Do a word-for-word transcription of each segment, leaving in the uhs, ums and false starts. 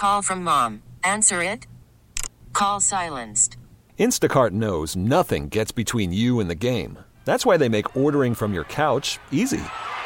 Call from mom. Answer it. Call silenced. Instacart knows nothing gets between you and the game. That's why they make ordering from your couch easy.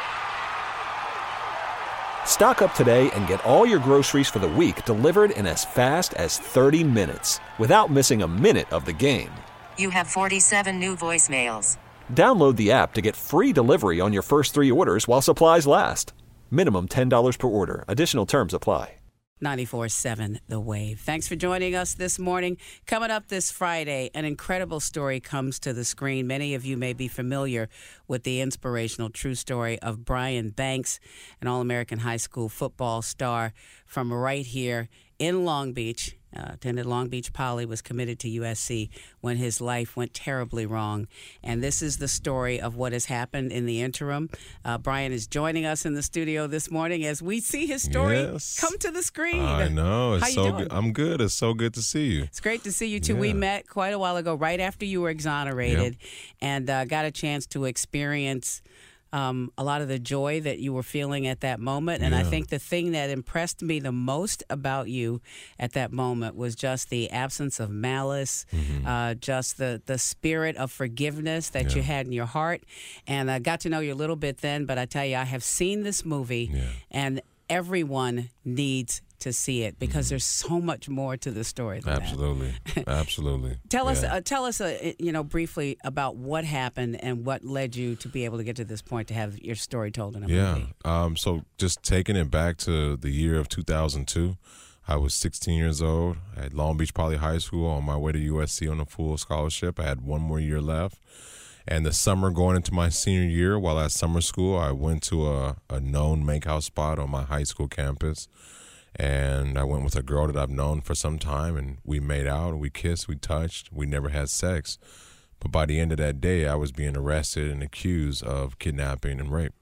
Stock up today and get all your groceries for the week delivered in as fast as thirty minutes without missing a minute of the game. You have forty-seven new voicemails. Download the app to get free delivery on your first three orders while supplies last. Minimum ten dollars per order. Additional terms apply. ninety-four seven The Wave. Thanks for joining us this morning. Coming up this Friday, an incredible story comes to the screen. Many of you may be familiar with the inspirational true story of Brian Banks, an All-American high school football star from right here in Long Beach. Uh, attended Long Beach Poly, was committed to U S C when his life went terribly wrong. And this is the story of what has happened in the interim. Uh, Brian is joining us in the studio this morning as we see his story yes. come to the screen. I know. It's How you so doing? good. I'm good. It's so good to see you. It's great to see you, too. Yeah. We met quite a while ago, right after you were exonerated, Yep. and uh, got a chance to experience Um, a lot of the joy that you were feeling at that moment. And I Yeah. think the thing that impressed me the most about you at that moment was just the absence of malice, Mm-hmm. uh, just the, the spirit of forgiveness that you Yeah. had in your heart. And I got to know you a little bit then, but I tell you, I have seen this movie, Yeah. and everyone needs to see it because there's so much more to the story than that. Absolutely. Absolutely. Tell us, Yeah. uh, tell us, uh, you know, briefly about what happened and what led you to be able to get to this point to have your story told in a Yeah. movie. Um, so just taking it back to the year of two thousand two, I was sixteen years old at Long Beach Poly High School on my way to U S C on a full scholarship. I had one more year left. And the summer going into my senior year, while at summer school, I went to a, a known makeout spot on my high school campus. And I went with a girl that I've known for some time, and we made out, we kissed, we touched, we never had sex. But by the end of that day, I was being arrested and accused of kidnapping and rape.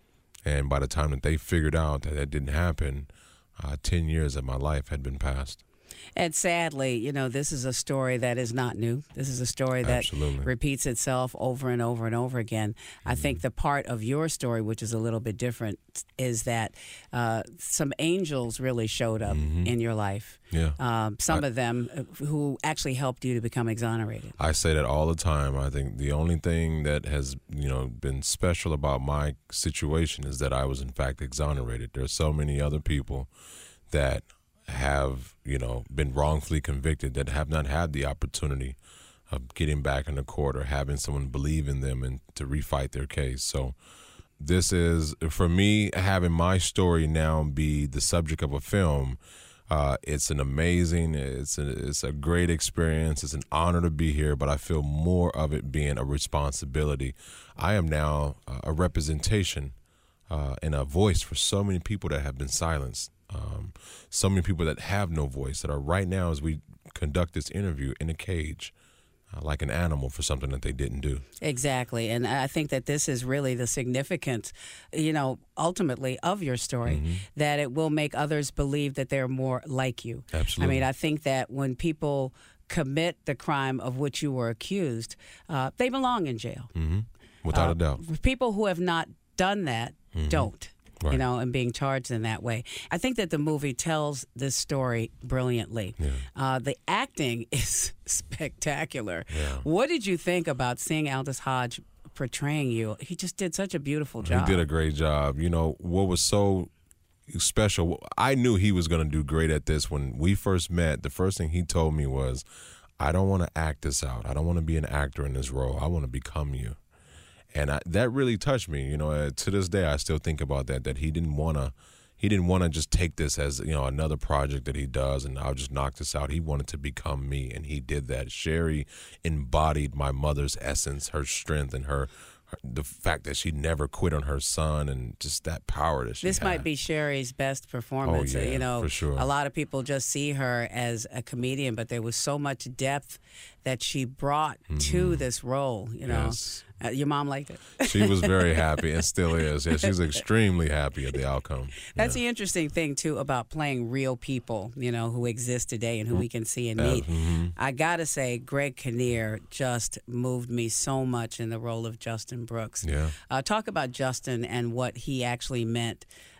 And by the time that they figured out that that didn't happen, uh, ten years of my life had been passed. And sadly, you know, this is a story that is not new. This is a story that Absolutely. repeats itself over and over and over again. Mm-hmm. I think the part of your story, which is a little bit different, is that uh, some angels really showed up Mm-hmm. in your life. Yeah. Um, some I- of them who actually helped you to become exonerated. I say that all the time. I think the only thing that has, you know, been special about my situation is that I was in fact exonerated. There are so many other people that have, you know, been wrongfully convicted that have not had the opportunity of getting back in the court or having someone believe in them and to refight their case. So this is, for me, having my story now be the subject of a film. Uh, it's an amazing, it's a, it's a great experience. It's an honor to be here, but I feel more of it being a responsibility. I am now uh, a representation uh, and a voice for so many people that have been silenced. Um, so many people that have no voice, that are right now, as we conduct this interview, in a cage, uh, like an animal for something that they didn't do. Exactly. And I think that this is really the significance, you know, ultimately of your story, Mm-hmm. that it will make others believe that they're more like you. Absolutely. I mean, I think that when people commit the crime of which you were accused, uh, they belong in jail. Mm-hmm. Without Uh, a doubt. People who have not done that don't. Right. You know, and being charged in that way. I think that the movie tells this story brilliantly. Yeah. Uh, the acting is spectacular. Yeah. What did you think about seeing Aldous Hodge portraying you? He just did such a beautiful job. He did a great job. You know, what was so special, I knew he was going to do great at this. When we first met, the first thing he told me was, I don't want to act this out. I don't want to be an actor in this role. I want to become you. And I, that really touched me. You know, uh, to this day, I still think about that, that he didn't want to he didn't want to just take this as, you know, another project that he does and I'll just knock this out. He wanted to become me, and he did that. Sherry embodied my mother's essence, her strength, and her, her the fact that she never quit on her son, and just that power that she This had. might be Sherry's best performance. Oh, yeah, you know, for sure. A lot of people just see her as a comedian, but there was so much depth that she brought to this role. You know, Yes. uh, your mom liked it. She was very happy and still is. Yeah, she's extremely happy at the outcome. That's yeah. the interesting thing, too, about playing real people, you know, who exist today and who we can see and meet. mm-hmm. I got to say, Greg Kinnear just moved me so much in the role of Justin Brooks. Yeah. Uh, talk about Justin and what he actually meant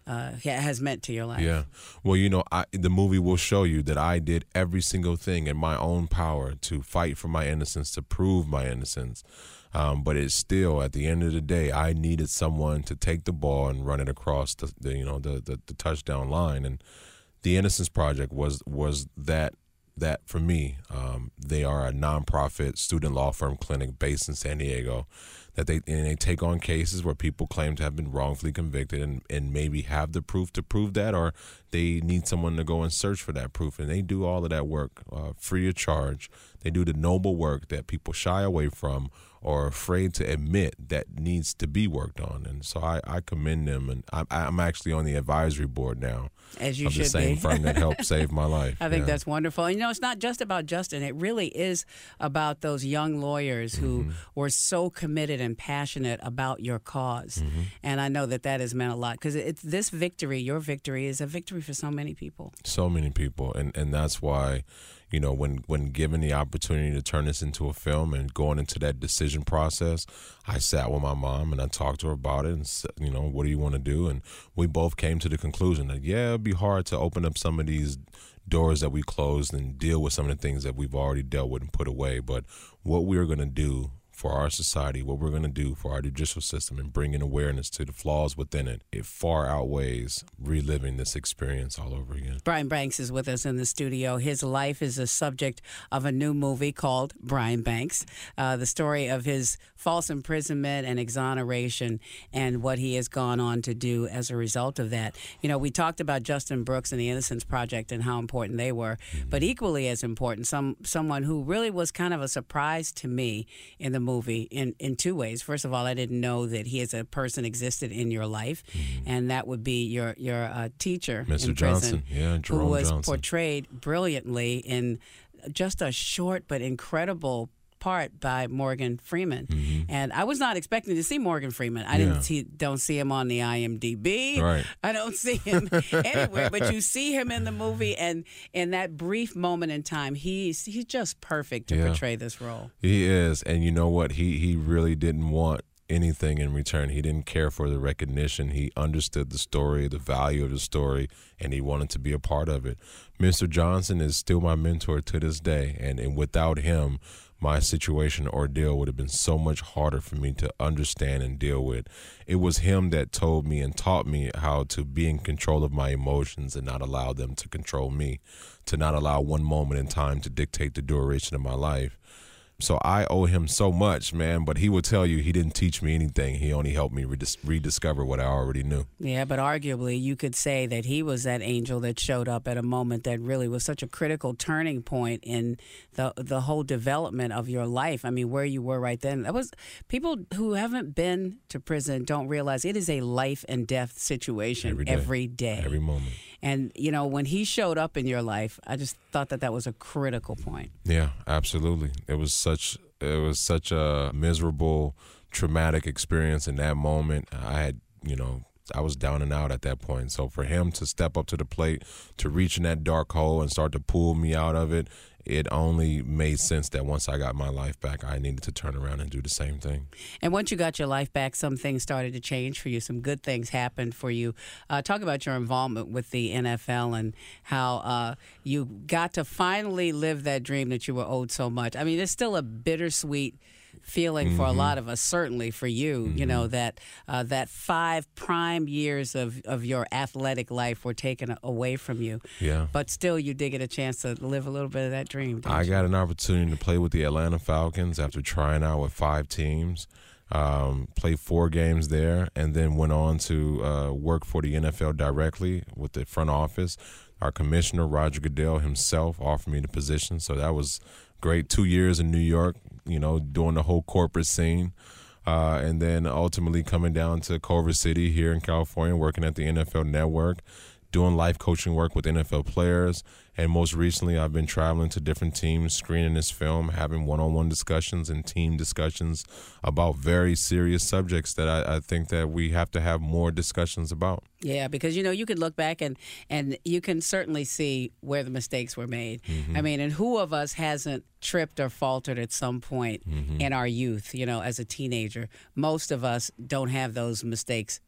uh, has meant to your life. Yeah. Well, you know, I, the movie will show you that I did every single thing in my own power to fight for my innocence, to prove my innocence. Um, but it's still, at the end of the day, I needed someone to take the ball and run it across the, the you know, the, the, the touchdown line. And the Innocence Project was was that that for me. Um, they are a nonprofit student law firm clinic based in San Diego. That they and they take on cases where people claim to have been wrongfully convicted and, and maybe have the proof to prove that, or they need someone to go and search for that proof. And they do all of that work uh, free of charge. They do the noble work that people shy away from or are afraid to admit that needs to be worked on. And so I, I commend them. And I, I'm actually on the advisory board now. As you of should the same be. firm that helped save my life. I think yeah. that's wonderful. And, you know, it's not just about Justin. It really is about those young lawyers who Mm-hmm. were so committed and passionate about your cause. Mm-hmm. And I know that that has meant a lot because it's this victory, your victory, is a victory for so many people. So many people. And, and that's why, you know, when, when given the opportunity to turn this into a film and going into that decision process, I sat with my mom and I talked to her about it and said, you know, what do you want to do? And we both came to the conclusion that, yeah, it'd be hard to open up some of these doors that we closed and deal with some of the things that we've already dealt with and put away. But what we are going to do for our society, what we're going to do for our judicial system and bringing awareness to the flaws within it, it far outweighs reliving this experience all over again. Brian Banks is with us in the studio. His life is a subject of a new movie called Brian Banks, uh, the story of his false imprisonment and exoneration and what he has gone on to do as a result of that. You know, we talked about Justin Brooks and the Innocence Project and how important they were, mm-hmm. but equally as important, some someone who really was kind of a surprise to me in the movie in, in two ways. First of all, I didn't know that he as a person existed in your life, mm-hmm. and that would be your your uh, teacher Mister in prison, Johnson, yeah, Jerome who was Johnson. portrayed brilliantly in just a short but incredible part by Morgan Freeman. Mm-hmm. And I was not expecting to see Morgan Freeman. I Yeah. didn't see, don't see him on the I M D B. Right. I don't see him anywhere, but you see him in the movie, and in that brief moment in time, he's he's just perfect to Yeah. portray this role. He is, and you know what? He he really didn't want anything in return. He didn't care for the recognition. He understood the story, the value of the story, and he wanted to be a part of it. Mister Johnson is still my mentor to this day, and, and without him, my situation ordeal would have been so much harder for me to understand and deal with. It was him that told me and taught me how to be in control of my emotions and not allow them to control me, to not allow one moment in time to dictate the duration of my life. So I owe him so much, man, but he would tell you he didn't teach me anything. He only helped me redis- rediscover what I already knew. Yeah, but arguably you could say that he was that angel that showed up at a moment that really was such a critical turning point in the the whole development of your life. I mean, where you were right then. That was people who haven't been to prison don't realize it is a life and death situation Every day. every day. Every moment. And, you know, when he showed up in your life, I just thought that that was a critical point. Yeah, absolutely. It was such it was such a miserable, traumatic experience in that moment. I had, you know, I was down and out at that point. So for him to step up to the plate, to reach in that dark hole and start to pull me out of it, it only made sense that once I got my life back, I needed to turn around and do the same thing. And once you got your life back, some things started to change for you. Some good things happened for you. Uh, talk about your involvement with the N F L and how uh, you got to finally live that dream that you were owed so much. I mean, it's still a bittersweet feeling mm-hmm. for a lot of us, certainly for you, mm-hmm. you know, that uh, that five prime years of, of your athletic life were taken away from you. Yeah. But still, you did get a chance to live a little bit of that dream. I you? got an opportunity to play with the Atlanta Falcons after trying out with five teams. Um, played four games there, and then went on to uh, work for the N F L directly with the front office. Our commissioner, Roger Goodell himself, offered me the position, so that was great. Two years in New York, you know, doing the whole corporate scene. Uh, and then ultimately coming down to Culver City here in California, working at the N F L Network, doing life coaching work with N F L players. And most recently, I've been traveling to different teams, screening this film, having one-on-one discussions and team discussions about very serious subjects that I, I think that we have to have more discussions about. Yeah, because, you know, you could look back and, and you can certainly see where the mistakes were made. Mm-hmm. I mean, and who of us hasn't tripped or faltered at some point mm-hmm. in our youth, you know, as a teenager? Most of us don't have those mistakes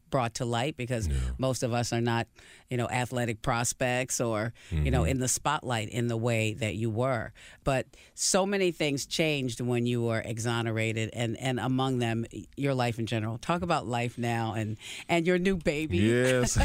brought to light because Yeah. most of us are not, you know, athletic prospects or, you know, in the spotlight in the way that you were. But so many things changed when you were exonerated, and, and among them, your life in general. Talk about life now and, and your new baby. Yes.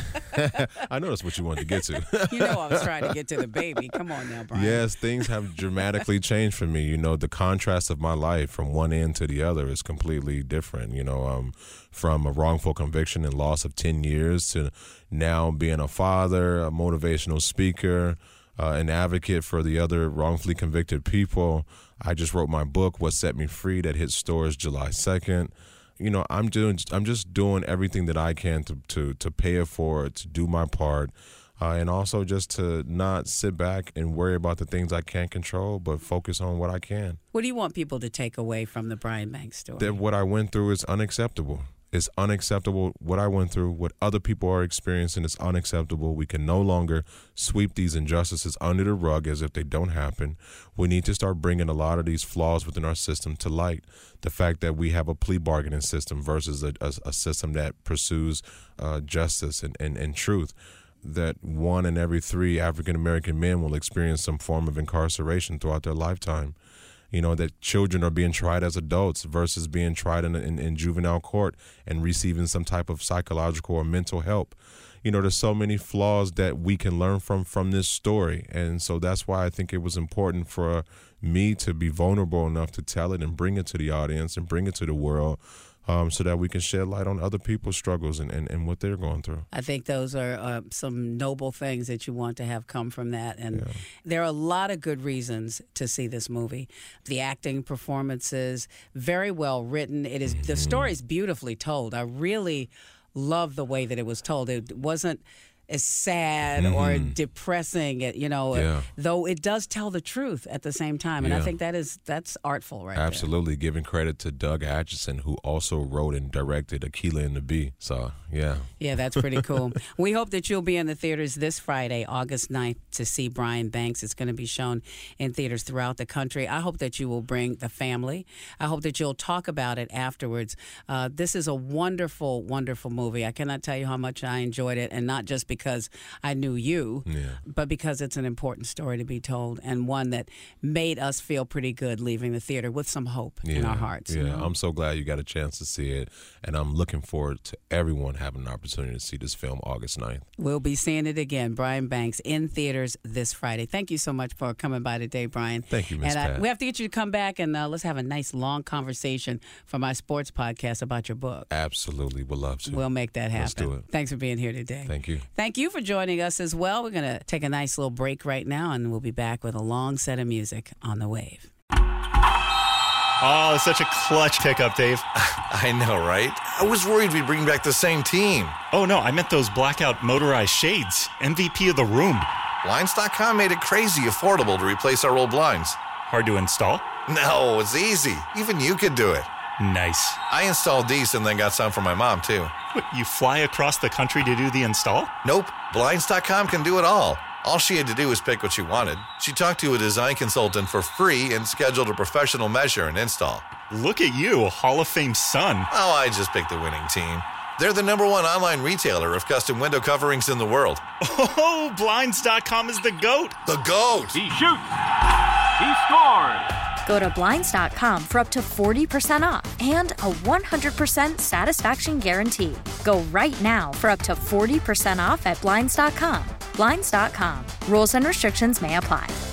I know that's what you wanted to get to. You know I was trying to get to the baby. Come on now, Brian. Yes, things have dramatically changed for me. You know, the contrast of my life from one end to the other is completely different. You know, um, from a wrongful conviction and loss of ten years to now being a father, a motivational speaker, uh, an advocate for the other wrongfully convicted people. I just wrote my book, What Set Me Free, that hit stores July second. You know, I'm doing, I'm just doing everything that I can to to, to pay it forward, to do my part. Uh, and also just to not sit back and worry about the things I can't control, but focus on what I can. What do you want people to take away from the Brian Banks story? That what I went through is unacceptable. It's unacceptable what I went through, what other people are experiencing is unacceptable. We can no longer sweep these injustices under the rug as if they don't happen. We need to start bringing a lot of these flaws within our system to light. The fact that we have a plea bargaining system versus a, a, a system that pursues uh, justice and, and, and truth. That one in every three African-American men will experience some form of incarceration throughout their lifetime. You know, that children are being tried as adults versus being tried in, in, in juvenile court and receiving some type of psychological or mental help. You know, there's so many flaws that we can learn from from this story. And so that's why I think it was important for me to be vulnerable enough to tell it and bring it to the audience and bring it to the world. Um, so that we can shed light on other people's struggles and, and, and what they're going through. I think those are uh, some noble things that you want to have come from that. And Yeah. there are a lot of good reasons to see this movie. The acting, performances, very well written. It is, the story is beautifully told. I really love the way that it was told. It wasn't as sad Mm-hmm. or depressing, you know, Yeah. though it does tell the truth at the same time. And I Yeah. think that is that's artful right there. Absolutely. Giving credit to Doug Atchison, who also wrote and directed Akeelah and the Bee. So, yeah. Yeah, that's pretty cool. We hope that you'll be in the theaters this Friday, August ninth, to see Brian Banks. It's going to be shown in theaters throughout the country. I hope that you will bring the family. I hope that you'll talk about it afterwards. Uh, this is a wonderful, wonderful movie. I cannot tell you how much I enjoyed it, and not just because I knew you, Yeah. but because it's an important story to be told and one that made us feel pretty good leaving the theater with some hope in our hearts. Yeah, you know? I'm so glad you got a chance to see it, and I'm looking forward to everyone having an opportunity to see this film August ninth. We'll be seeing it again. Brian Banks in theaters this Friday. Thank you so much for coming by today, Brian. Thank you, Miz And I, Pat. we have to get you to come back and uh, let's have a nice long conversation for my sports podcast about your book. Absolutely, would love to. We'll make that happen. Let's do it. Thanks for being here today. Thank you. Thank you for joining us as well. We're going to take a nice little break right now, and we'll be back with a long set of music on the wave. Oh, such a clutch pickup, Dave. I know, right? I was worried we'd bring back the same team. Oh, no, I meant those blackout motorized shades. M V P of the room. Blinds dot com made it crazy affordable to replace our old blinds. Hard to install? No, it's easy. Even you could do it. Nice. I installed these and then got some for my mom, too. What, you fly across the country to do the install? Nope, Blinds dot com can do it all. All she had to do was pick what she wanted. She talked to a design consultant for free and scheduled a professional measure and install. Look at you, Hall of Fame son. Oh, I just picked the winning team. They're the number one online retailer of custom window coverings in the world. Oh, Blinds dot com is the GOAT. The GOAT! He shoots. He scores. Go to Blinds dot com for up to forty percent off and a one hundred percent satisfaction guarantee. Go right now for up to forty percent off at Blinds dot com. Blinds dot com. Rules and restrictions may apply.